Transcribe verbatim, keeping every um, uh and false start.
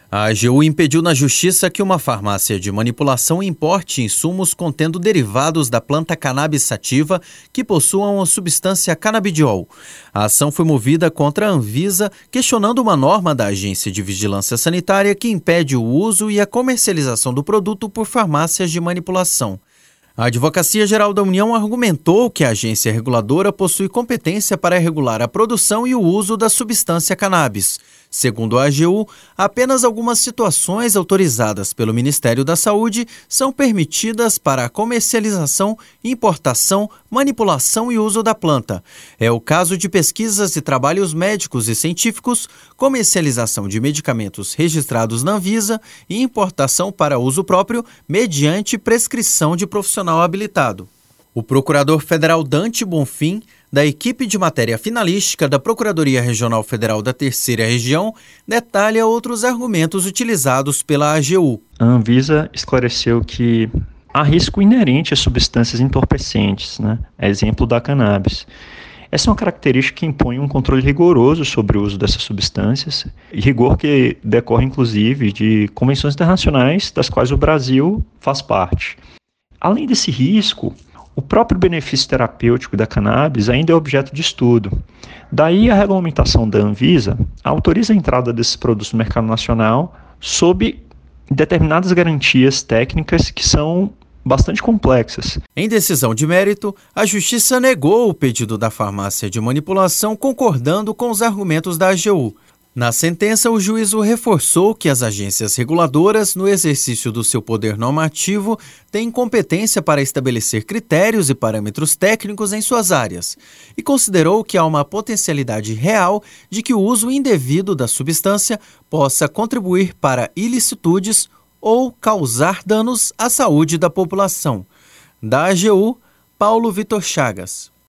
A AGU impediu na Justiça que uma farmácia de manipulação importe insumos contendo derivados da planta cannabis sativa que possuam a substância canabidiol. A ação foi movida contra a Anvisa, questionando uma norma da Agência de Vigilância Sanitária que impede o uso e a comercialização do produto por farmácias de manipulação. A Advocacia Geral da União argumentou que a agência reguladora possui competência para regular a produção e o uso da substância cannabis. Segundo a AGU, apenas algumas situações autorizadas pelo Ministério da Saúde são permitidas para a comercialização, importação, manipulação e uso da planta. É o caso de pesquisas e trabalhos médicos e científicos, comercialização de medicamentos registrados na Anvisa e importação para uso próprio mediante prescrição de profissional habilitado. O procurador federal Dante Bonfim, da equipe de matéria finalística da Procuradoria Regional Federal da Terceira Região, detalha outros argumentos utilizados pela AGU. A Anvisa esclareceu que há risco inerente a substâncias entorpecentes, né? Exemplo da cannabis. Essa é uma característica que impõe um controle rigoroso sobre o uso dessas substâncias, rigor que decorre inclusive de convenções internacionais das quais o Brasil faz parte. Além desse risco, o próprio benefício terapêutico da cannabis ainda é objeto de estudo. Daí a regulamentação da Anvisa autoriza a entrada desses produtos no mercado nacional sob determinadas garantias técnicas que são bastante complexas. Em decisão de mérito, a Justiça negou o pedido da farmácia de manipulação, concordando com os argumentos da AGU. Na sentença, o juízo reforçou que as agências reguladoras, no exercício do seu poder normativo, têm competência para estabelecer critérios e parâmetros técnicos em suas áreas, e considerou que há uma potencialidade real de que o uso indevido da substância possa contribuir para ilicitudes ou causar danos à saúde da população. Da AGU, Paulo Vitor Chagas.